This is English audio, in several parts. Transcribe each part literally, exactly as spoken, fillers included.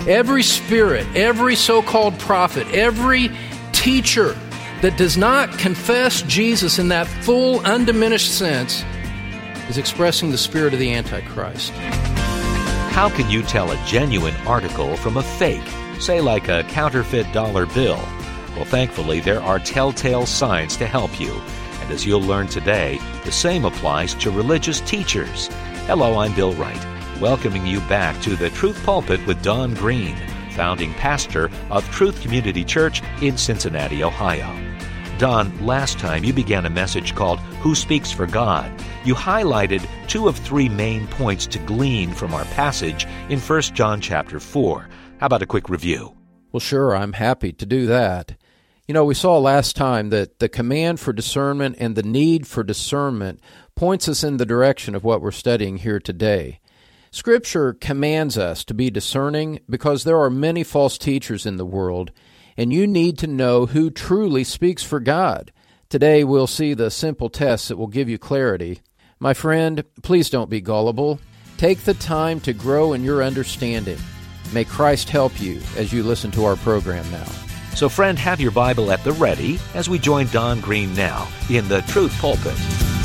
Every spirit, every so-called prophet, every teacher that does not confess Jesus in that full, undiminished sense is expressing the spirit of the Antichrist. How can you tell a genuine article from a fake, say like a counterfeit dollar bill? Well, thankfully, there are telltale signs to help you. And as you'll learn today, the same applies to religious teachers. Hello, I'm Bill Wright, welcoming you back to the Truth Pulpit with Don Green, founding pastor of Truth Community Church in Cincinnati, Ohio. Don, last time you began a message called Who Speaks for God? You highlighted two of three main points to glean from our passage in First John chapter four. How about a quick review? Well, sure, I'm happy to do that. You know, we saw last time that the command for discernment and the need for discernment points us in the direction of what we're studying here today. Scripture commands us to be discerning because there are many false teachers in the world, and you need to know who truly speaks for God. Today we'll see the simple tests that will give you clarity. My friend, please don't be gullible. Take the time to grow in your understanding. May Christ help you as you listen to our program now. So friend, have your Bible at the ready as we join Don Green now in the Truth Pulpit.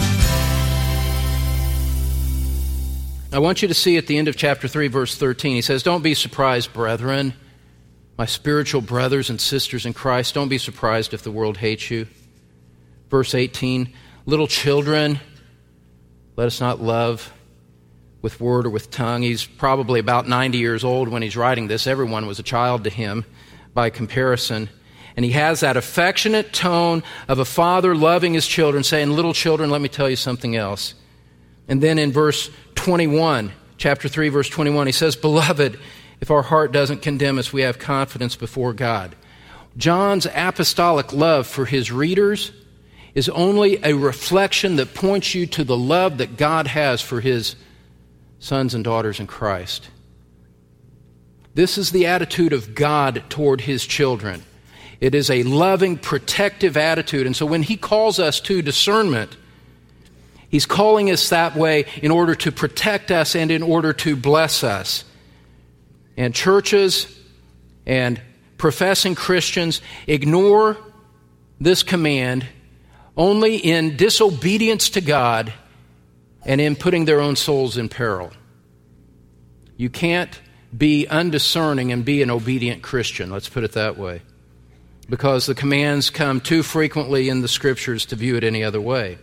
I want you to see at the end of chapter three, verse thirteen, he says, "Don't be surprised, brethren, my spiritual brothers and sisters in Christ, don't be surprised if the world hates you." Verse eighteen, "Little children, let us not love with word or with tongue." He's probably about ninety years old when he's writing this. Everyone was a child to him by comparison. And he has that affectionate tone of a father loving his children, saying, "Little children, let me tell you something else." And then in verse twenty-one, chapter three, verse twenty-one, he says, "Beloved, if our heart doesn't condemn us, we have confidence before God." John's apostolic love for his readers is only a reflection that points you to the love that God has for his sons and daughters in Christ. This is the attitude of God toward his children. It is a loving, protective attitude. And so when he calls us to discernment, he's calling us that way in order to protect us and in order to bless us. And churches and professing Christians ignore this command only in disobedience to God and in putting their own souls in peril. You can't be undiscerning and be an obedient Christian, let's put it that way, because the commands come too frequently in the Scriptures to view it any other way.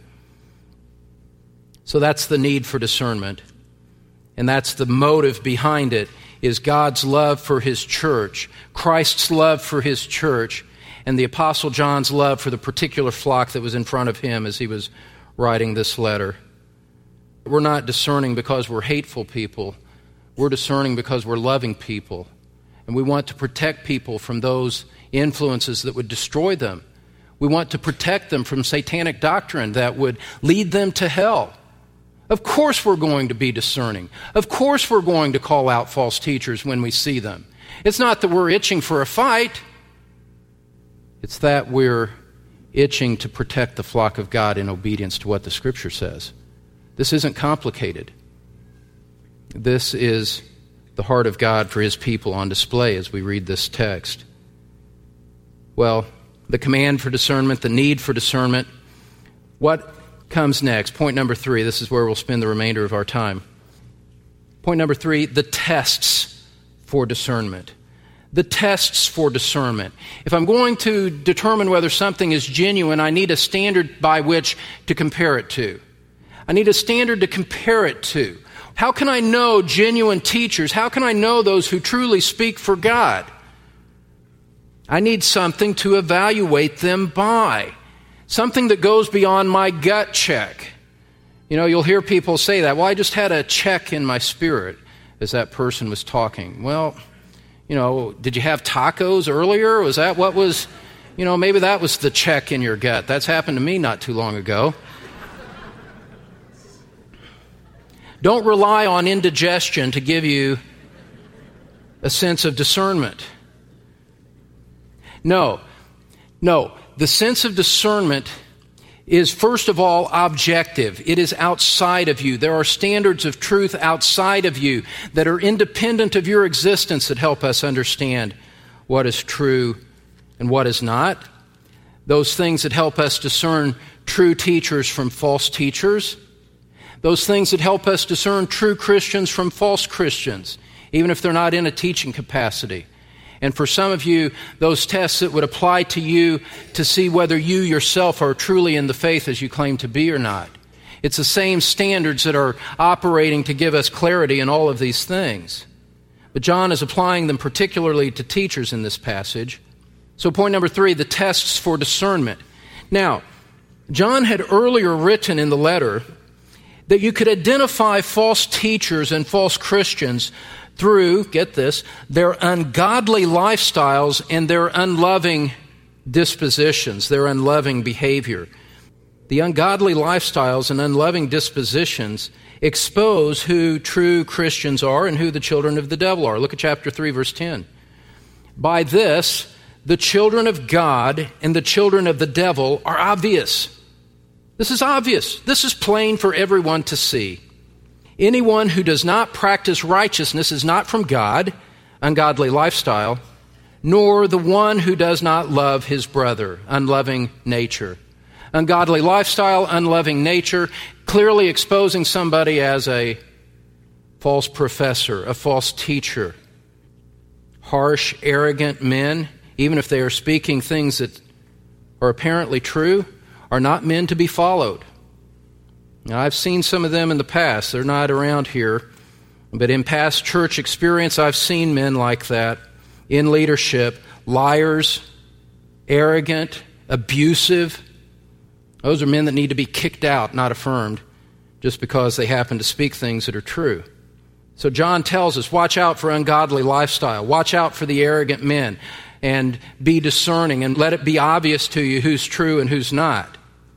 So that's the need for discernment, and that's the motive behind it, is God's love for his church, Christ's love for his church, and the Apostle John's love for the particular flock that was in front of him as he was writing this letter. We're not discerning because we're hateful people. We're discerning because we're loving people. And we want to protect people from those influences that would destroy them. We want to protect them from satanic doctrine that would lead them to hell. Of course we're going to be discerning. Of course we're going to call out false teachers when we see them. It's not that we're itching for a fight. It's that we're itching to protect the flock of God in obedience to what the Scripture says. This isn't complicated. This is the heart of God for his people on display as we read this text. Well, the command for discernment, the need for discernment. What comes next? Point number three. This is where we'll spend the remainder of our time. Point number three, the tests for discernment. The tests for discernment. If I'm going to determine whether something is genuine, I need a standard by which to compare it to. I need a standard to compare it to. How can I know genuine teachers? How can I know those who truly speak for God? I need something to evaluate them by. Something that goes beyond my gut check. You know, you'll hear people say that. Well, I just had a check in my spirit as that person was talking. Well, you know, did you have tacos earlier? Was that what was, you know, maybe that was the check in your gut. That's happened to me not too long ago. Don't rely on indigestion to give you a sense of discernment. No, no. The sense of discernment is, first of all, objective. It is outside of you. There are standards of truth outside of you that are independent of your existence that help us understand what is true and what is not. Those things that help us discern true teachers from false teachers. Those things that help us discern true Christians from false Christians, even if they're not in a teaching capacity. And for some of you, those tests that would apply to you to see whether you yourself are truly in the faith as you claim to be or not. It's the same standards that are operating to give us clarity in all of these things. But John is applying them particularly to teachers in this passage. So point number three, the tests for discernment. Now, John had earlier written in the letter that you could identify false teachers and false Christians through, get this, their ungodly lifestyles and their unloving dispositions, their unloving behavior. The ungodly lifestyles and unloving dispositions expose who true Christians are and who the children of the devil are. Look at chapter three, verse ten. By this, the children of God and the children of the devil are obvious. This is obvious. This is plain for everyone to see. Anyone who does not practice righteousness is not from God, ungodly lifestyle, nor the one who does not love his brother, unloving nature. Ungodly lifestyle, unloving nature, clearly exposing somebody as a false professor, a false teacher. Harsh, arrogant men, even if they are speaking things that are apparently true, are not men to be followed. Now, I've seen some of them in the past. They're not around here. But in past church experience, I've seen men like that in leadership. Liars, arrogant, abusive. Those are men that need to be kicked out, not affirmed, just because they happen to speak things that are true. So John tells us, watch out for ungodly lifestyle. Watch out for the arrogant men. And be discerning and let it be obvious to you who's true and who's not.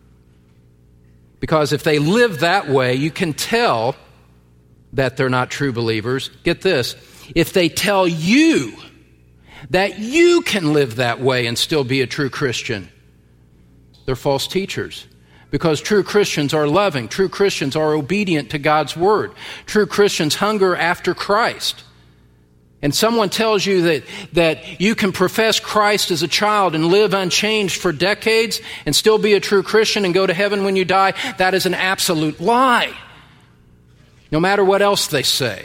Because if they live that way, you can tell that they're not true believers. Get this. If they tell you that you can live that way and still be a true Christian, they're false teachers. Because true Christians are loving. True Christians are obedient to God's word. True Christians hunger after Christ. And someone tells you that, that you can profess Christ as a child and live unchanged for decades and still be a true Christian and go to heaven when you die, that is an absolute lie. No matter what else they say.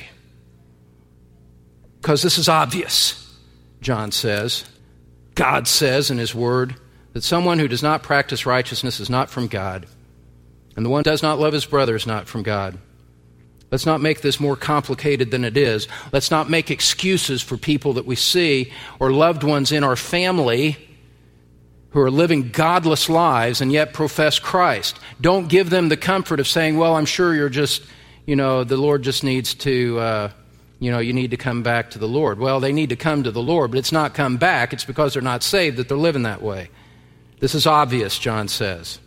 Because this is obvious, John says. God says in his word that someone who does not practice righteousness is not from God. And the one who does not love his brother is not from God. Let's not make this more complicated than it is. Let's not make excuses for people that we see or loved ones in our family who are living godless lives and yet profess Christ. Don't give them the comfort of saying, well, I'm sure you're just, you know, the Lord just needs to, uh, you know, you need to come back to the Lord. Well, they need to come to the Lord, but it's not come back. It's because they're not saved that they're living that way. This is obvious, John says.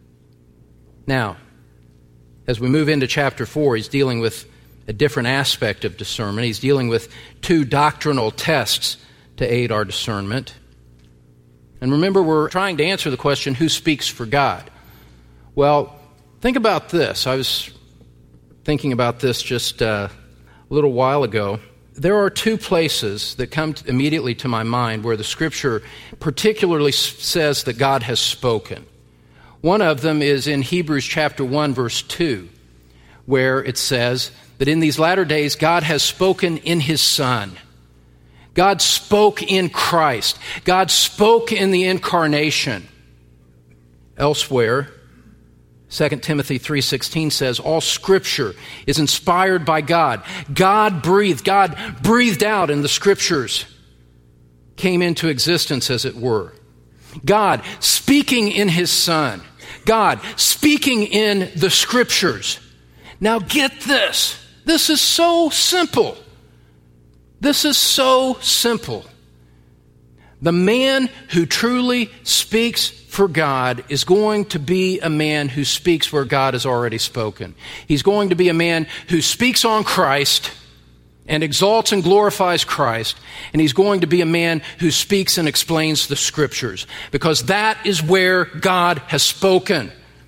Now, as we move into chapter four, he's dealing with a different aspect of discernment. He's dealing with two doctrinal tests to aid our discernment. And remember, we're trying to answer the question, who speaks for God? Well, think about this. I was thinking about this just uh, a little while ago. There are two places that come to, immediately to my mind where the Scripture particularly says that God has spoken. One of them is in Hebrews chapter one, verse two, where it says that in these latter days God has spoken in His Son. God spoke in Christ. God spoke in the incarnation. Elsewhere, Second Timothy three sixteen says, all Scripture is inspired by God. God breathed. God breathed out in the Scriptures. Came into existence, as it were. God speaking in His Son. God speaking in the Scriptures. Now get this. This is so simple. This is so simple. The man who truly speaks for God is going to be a man who speaks where God has already spoken. He's going to be a man who speaks on Christ and exalts and glorifies Christ, and he's going to be a man who speaks and explains the Scriptures, because that is where God has spoken.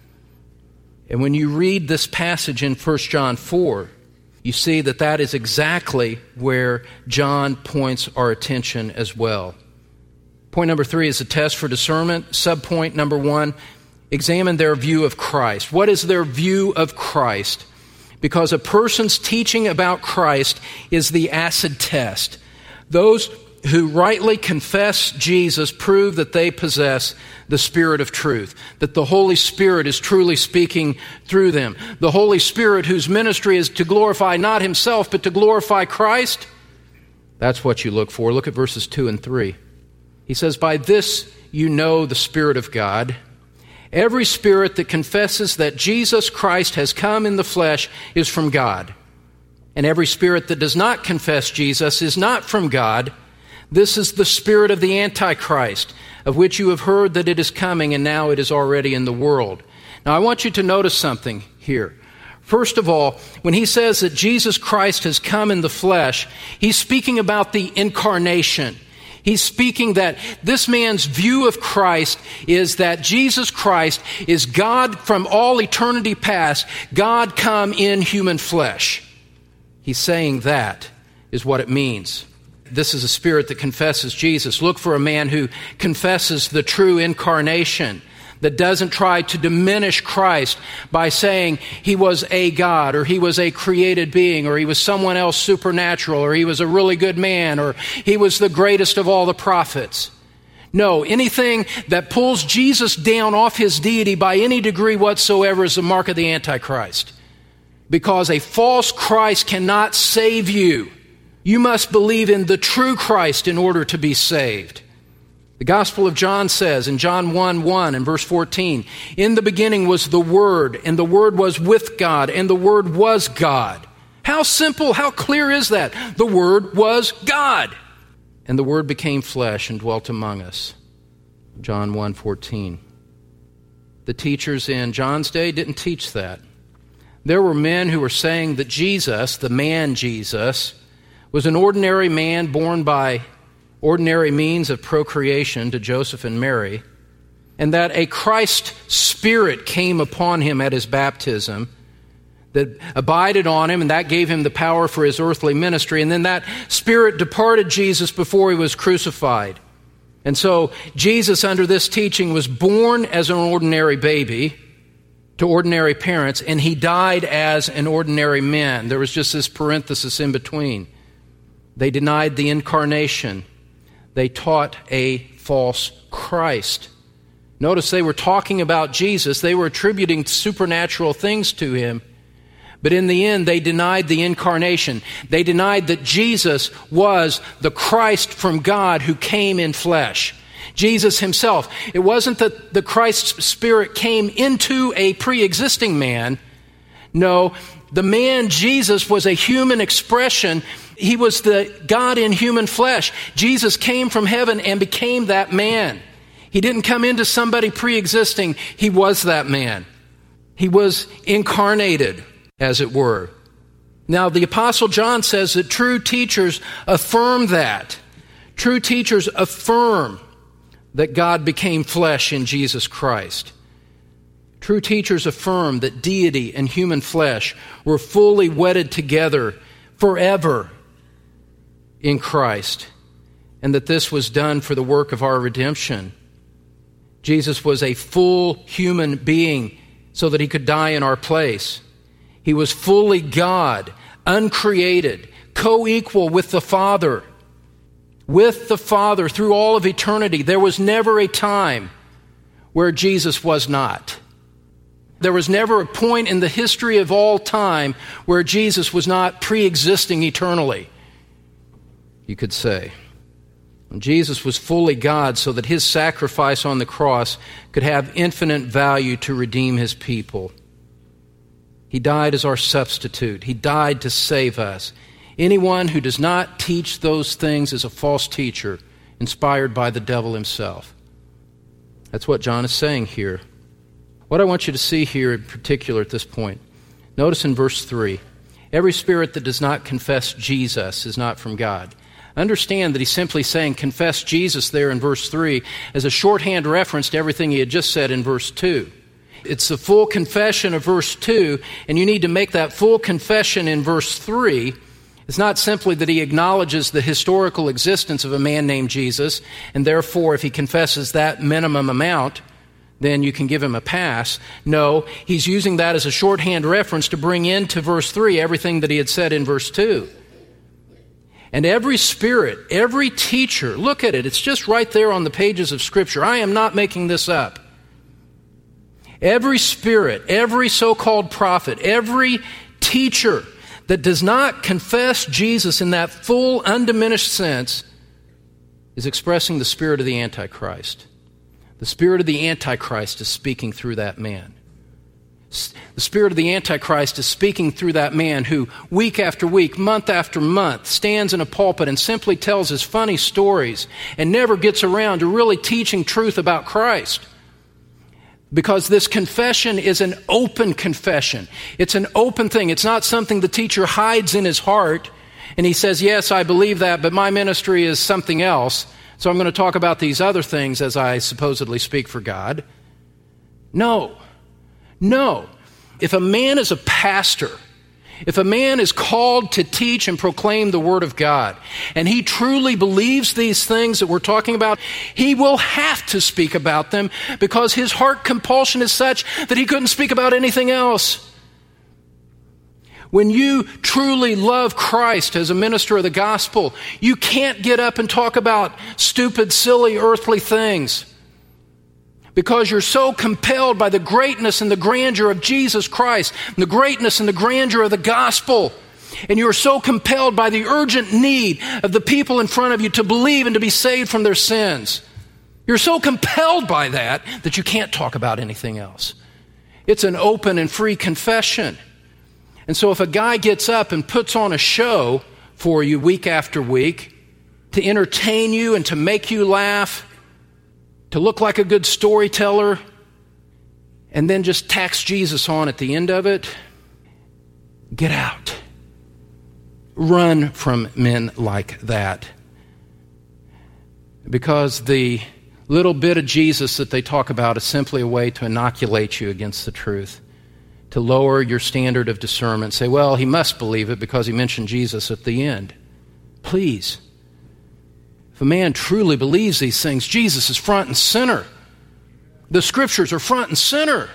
And when you read this passage in First John four, you see that that is exactly where John points our attention as well. Point number three is a test for discernment. Subpoint number one, examine their view of Christ. What is their view of Christ? Because a person's teaching about Christ is the acid test. Those who rightly confess Jesus prove that they possess the Spirit of truth, that the Holy Spirit is truly speaking through them. The Holy Spirit, whose ministry is to glorify not himself, but to glorify Christ. That's what you look for. Look at verses two and three. He says, "By this you know the Spirit of God. Every spirit that confesses that Jesus Christ has come in the flesh is from God. And every spirit that does not confess Jesus is not from God. This is the spirit of the Antichrist, of which you have heard that it is coming, and now it is already in the world." Now I want you to notice something here. First of all, when he says that Jesus Christ has come in the flesh, he's speaking about the incarnation. He's speaking that this man's view of Christ is that Jesus Christ is God from all eternity past, God come in human flesh. He's saying that is what it means. This is a spirit that confesses Jesus. Look for a man who confesses the true incarnation, that doesn't try to diminish Christ by saying he was a God, or he was a created being, or he was someone else supernatural, or he was a really good man, or he was the greatest of all the prophets. No, anything that pulls Jesus down off his deity by any degree whatsoever is the mark of the Antichrist. Because a false Christ cannot save you. You must believe in the true Christ in order to be saved. The Gospel of John says in John one one and verse fourteen, "In the beginning was the Word, and the Word was with God, and the Word was God." How simple, how clear is that? The Word was God. "And the Word became flesh and dwelt among us." John one fourteen. The teachers in John's day didn't teach that. There were men who were saying that Jesus, the man Jesus, was an ordinary man born by ordinary means of procreation to Joseph and Mary, and that a Christ spirit came upon him at his baptism that abided on him, and that gave him the power for his earthly ministry, and then that spirit departed Jesus before he was crucified. And so Jesus, under this teaching, was born as an ordinary baby to ordinary parents, and he died as an ordinary man. There was just this parenthesis in between. They denied the incarnation. They taught a false Christ. Notice they were talking about Jesus. They were attributing supernatural things to him. But in the end, they denied the incarnation. They denied that Jesus was the Christ from God who came in flesh. Jesus himself. It wasn't that the Christ's Spirit came into a pre-existing man. No, the man Jesus was a human expression. He was the God in human flesh. Jesus came from heaven and became that man. He didn't come into somebody pre-existing. He was that man. He was incarnated, as it were. Now, the Apostle John says that true teachers affirm that. True teachers affirm that God became flesh in Jesus Christ. True teachers affirm that deity and human flesh were fully wedded together forever in Christ, and that this was done for the work of our redemption. Jesus was a full human being so that he could die in our place. He was fully God, uncreated, co-equal with the Father. With the Father through all of eternity. There was never a time where Jesus was not. There was never a point in the history of all time where Jesus was not pre-existing eternally, you could say. And Jesus was fully God so that his sacrifice on the cross could have infinite value to redeem his people. He died as our substitute. He died to save us. Anyone who does not teach those things is a false teacher, inspired by the devil himself. That's what John is saying here. What I want you to see here in particular at this point, notice in verse three, every spirit that does not confess Jesus is not from God. Understand that he's simply saying confess Jesus there in verse three as a shorthand reference to everything he had just said in verse two. It's the full confession of verse two, and you need to make that full confession in verse three. It's not simply that he acknowledges the historical existence of a man named Jesus, and therefore if he confesses that minimum amount, then you can give him a pass. No, he's using that as a shorthand reference to bring into verse three everything that he had said in verse two. And every spirit, every teacher, look at it, it's just right there on the pages of Scripture. I am not making this up. Every spirit, every so-called prophet, every teacher that does not confess Jesus in that full, undiminished sense is expressing the spirit of the Antichrist. The spirit of the Antichrist is speaking through that man. The spirit of the Antichrist is speaking through that man who, week after week, month after month, stands in a pulpit and simply tells his funny stories and never gets around to really teaching truth about Christ. Because this confession is an open confession. It's an open thing. It's not something the teacher hides in his heart and he says, yes, I believe that, but my ministry is something else, so I'm going to talk about these other things as I supposedly speak for God. No. No. If a man is a pastor, if a man is called to teach and proclaim the Word of God, and he truly believes these things that we're talking about, he will have to speak about them because his heart compulsion is such that he couldn't speak about anything else. When you truly love Christ as a minister of the gospel, you can't get up and talk about stupid, silly, earthly things. Because you're so compelled by the greatness and the grandeur of Jesus Christ, and the greatness and the grandeur of the gospel. And you're so compelled by the urgent need of the people in front of you to believe and to be saved from their sins. You're so compelled by that that you can't talk about anything else. It's an open and free confession. And so if a guy gets up and puts on a show for you week after week to entertain you and to make you laugh, to look like a good storyteller, and then just tax Jesus on at the end of it, get out. Run from men like that. Because the little bit of Jesus that they talk about is simply a way to inoculate you against the truth, to lower your standard of discernment. Say, well, he must believe it because he mentioned Jesus at the end. Please. If a man truly believes these things, Jesus is front and center. The Scriptures are front and center.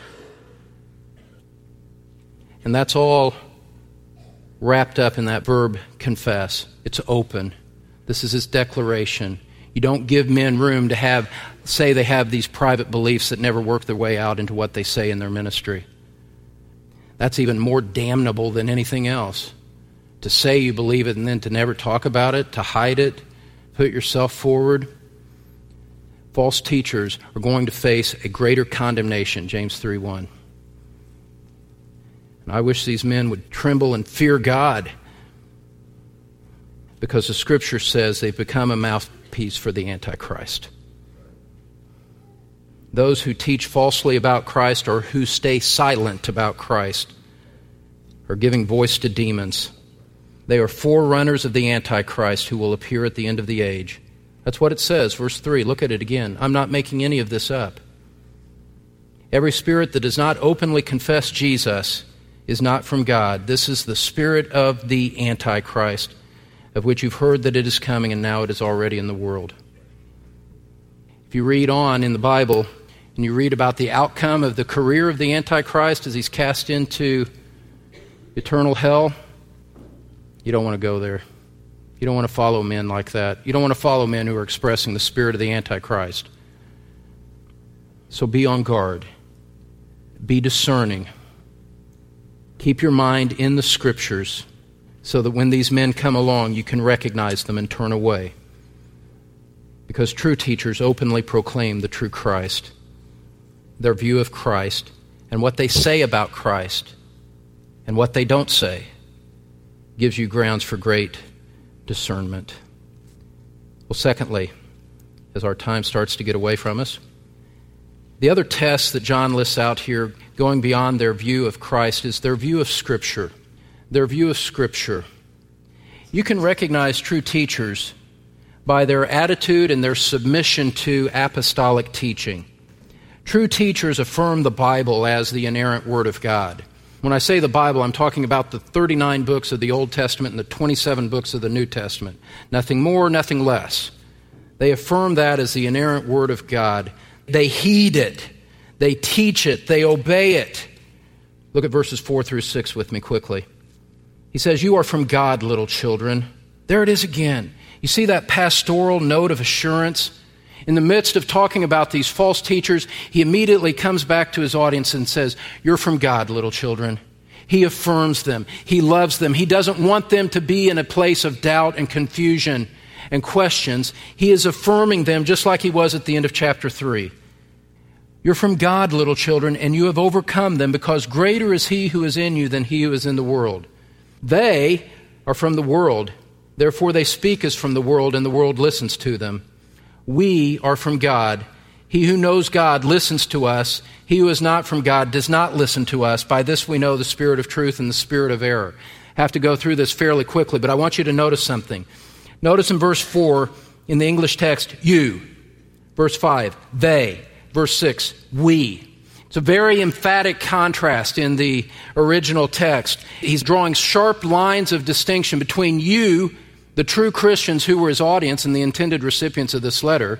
And that's all wrapped up in that verb, confess. It's open. This is his declaration. You don't give men room to have, say they have these private beliefs that never work their way out into what they say in their ministry. That's even more damnable than anything else. To say you believe it and then to never talk about it, to hide it, put yourself forward. False teachers are going to face a greater condemnation, James three one. And I wish these men would tremble and fear God, because the Scripture says they've become a mouthpiece for the Antichrist. Those who teach falsely about Christ or who stay silent about Christ are giving voice to demons. They are forerunners of the Antichrist who will appear at the end of the age. That's what it says, verse three. Look at it again. I'm not making any of this up. Every spirit that does not openly confess Jesus is not from God. This is the spirit of the Antichrist, of which you've heard that it is coming, and now it is already in the world. If you read on in the Bible, and you read about the outcome of the career of the Antichrist as he's cast into eternal hell, you don't want to go there. You don't want to follow men like that. You don't want to follow men who are expressing the spirit of the Antichrist. So be on guard. Be discerning. Keep your mind in the Scriptures so that when these men come along, you can recognize them and turn away. Because true teachers openly proclaim the true Christ, their view of Christ, and what they say about Christ, and what they don't say gives you grounds for great discernment. Well, secondly, as our time starts to get away from us, the other test that John lists out here, going beyond their view of Christ, is their view of Scripture. Their view of Scripture. You can recognize true teachers by their attitude and their submission to apostolic teaching. True teachers affirm the Bible as the inerrant Word of God. When I say the Bible, I'm talking about the thirty-nine books of the Old Testament and the twenty-seven books of the New Testament. Nothing more, nothing less. They affirm that as the inerrant Word of God. They heed it. They teach it. They obey it. Look at verses four through six with me quickly. He says, "You are from God, little children." There it is again. You see that pastoral note of assurance? In the midst of talking about these false teachers, he immediately comes back to his audience and says, "You're from God, little children." He affirms them. He loves them. He doesn't want them to be in a place of doubt and confusion and questions. He is affirming them just like he was at the end of chapter three. "You're from God, little children, and you have overcome them, because greater is he who is in you than he who is in the world. They are from the world, therefore they speak as from the world, and the world listens to them. We are from God. He who knows God listens to us. He who is not from God does not listen to us. By this we know the spirit of truth and the spirit of error." I have to go through this fairly quickly, but I want you to notice something. Notice in verse four, in the English text, "you." Verse five, "they." Verse six, "we." It's a very emphatic contrast in the original text. He's drawing sharp lines of distinction between you, the true Christians who were his audience and the intended recipients of this letter,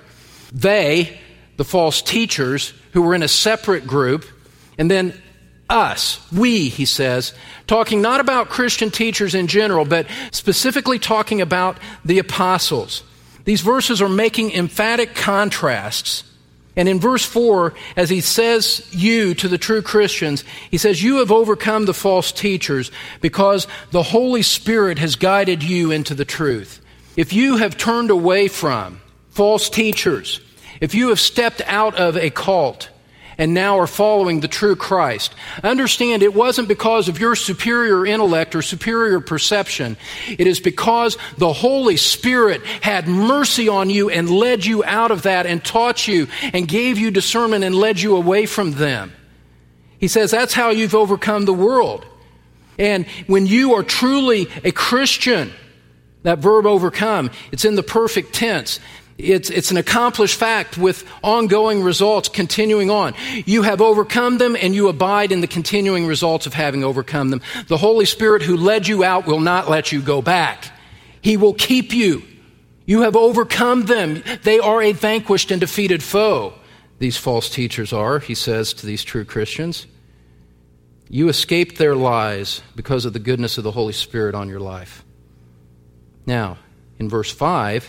they, the false teachers who were in a separate group, and then us, we, he says, talking not about Christian teachers in general, but specifically talking about the apostles. These verses are making emphatic contrasts. And in verse four, as he says you to the true Christians, he says, "You have overcome the false teachers because the Holy Spirit has guided you into the truth." If you have turned away from false teachers, if you have stepped out of a cult and now are following the true Christ, understand it wasn't because of your superior intellect or superior perception. It is because the Holy Spirit had mercy on you and led you out of that and taught you and gave you discernment and led you away from them. He says that's how you've overcome the world. And when you are truly a Christian, that verb overcome, it's in the perfect tense. It's, it's an accomplished fact with ongoing results continuing on. You have overcome them and you abide in the continuing results of having overcome them. The Holy Spirit who led you out will not let you go back. He will keep you. You have overcome them. They are a vanquished and defeated foe. These false teachers are, he says to these true Christians. You escaped their lies because of the goodness of the Holy Spirit on your life. Now, in verse five,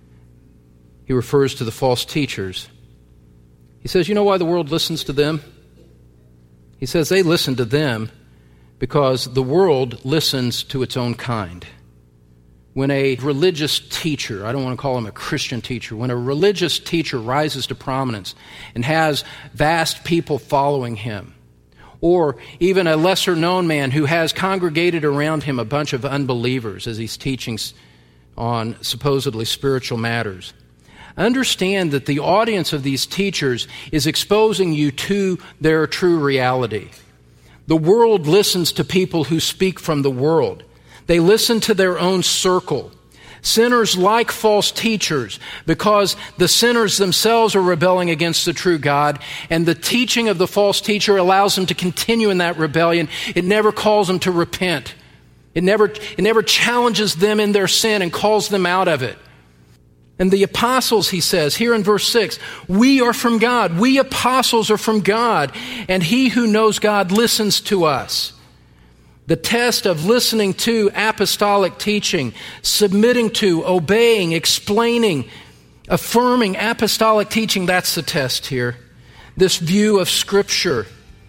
he refers to the false teachers. He says, you know why the world listens to them? He says they listen to them because the world listens to its own kind. When a religious teacher, I don't want to call him a Christian teacher, when a religious teacher rises to prominence and has vast people following him, or even a lesser known man who has congregated around him a bunch of unbelievers as he's teaching on supposedly spiritual matters, understand that the audience of these teachers is exposing you to their true reality. The world listens to people who speak from the world. They listen to their own circle. Sinners like false teachers because the sinners themselves are rebelling against the true God, and the teaching of the false teacher allows them to continue in that rebellion. It never calls them to repent. It never, it never challenges them in their sin and calls them out of it. And the apostles, he says, here in verse six, we are from God. We apostles are from God, and he who knows God listens to us. The test of listening to apostolic teaching, submitting to, obeying, explaining, affirming apostolic teaching, that's the test here. This view of Scripture.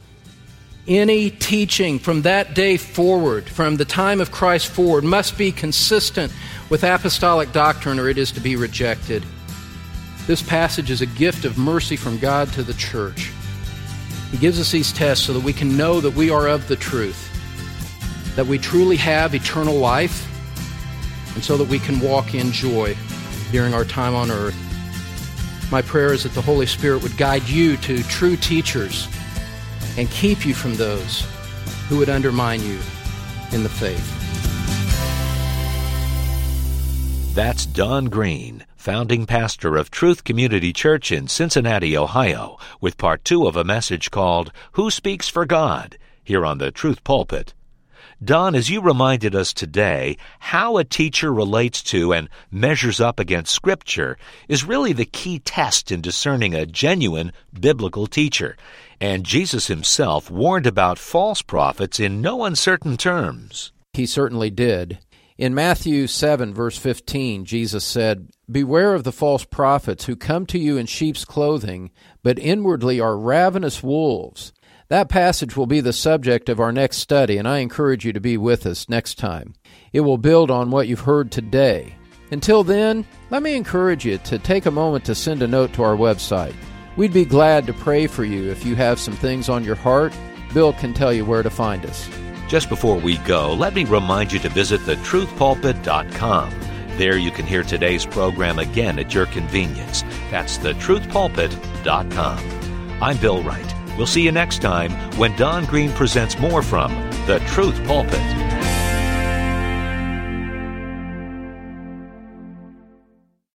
Any teaching from that day forward, from the time of Christ forward, must be consistent with apostolic doctrine, or it is to be rejected. This passage is a gift of mercy from God to the church. He gives us these tests so that we can know that we are of the truth, that we truly have eternal life, and so that we can walk in joy during our time on earth. My prayer is that the Holy Spirit would guide you to true teachers and keep you from those who would undermine you in the faith. That's Don Green, founding pastor of Truth Community Church in Cincinnati, Ohio, with part two of a message called Who Speaks for God? Here on the Truth Pulpit. Don, as you reminded us today, how a teacher relates to and measures up against Scripture is really the key test in discerning a genuine biblical teacher. And Jesus himself warned about false prophets in no uncertain terms. He certainly did. In Matthew seven, verse fifteen, Jesus said, "Beware of the false prophets who come to you in sheep's clothing, but inwardly are ravenous wolves." That passage will be the subject of our next study, and I encourage you to be with us next time. It will build on what you've heard today. Until then, let me encourage you to take a moment to send a note to our website. We'd be glad to pray for you if you have some things on your heart. Bill can tell you where to find us. Just before we go, let me remind you to visit the truth pulpit dot com. There you can hear today's program again at your convenience. That's the truth pulpit dot com. I'm Bill Wright. We'll see you next time when Don Green presents more from the Truth Pulpit.